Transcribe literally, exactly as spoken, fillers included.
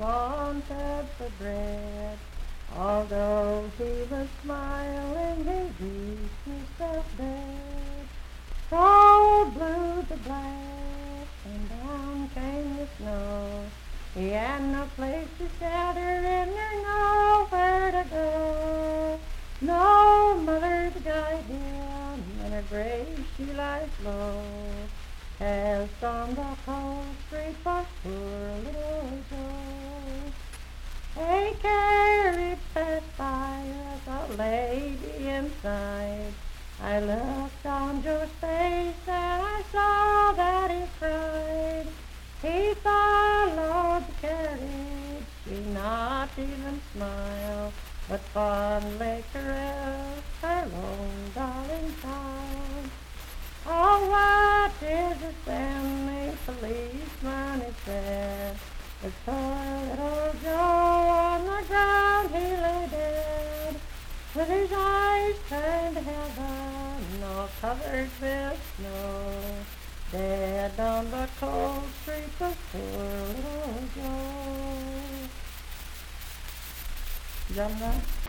wanted for bread. Although he was smiling, he reached himself dead. So blew the blast, and down came the snow. He had no place to shelter, and there nowhere to go. No mother to guide him, and her grave she lies low. As on the cold street was poor little Joe. A carriage passed by with a lady inside. I looked on Joe's face and I saw that he cried. He followed the carriage, she not even smiled, but fondly caressed her lone darling child. Oh, what is it then, the policeman he said, the poor little Joe on the ground he lay dead, with his eyes turned to heaven, all covered with snow. Dead on the cold street was poor little Joe. Done that?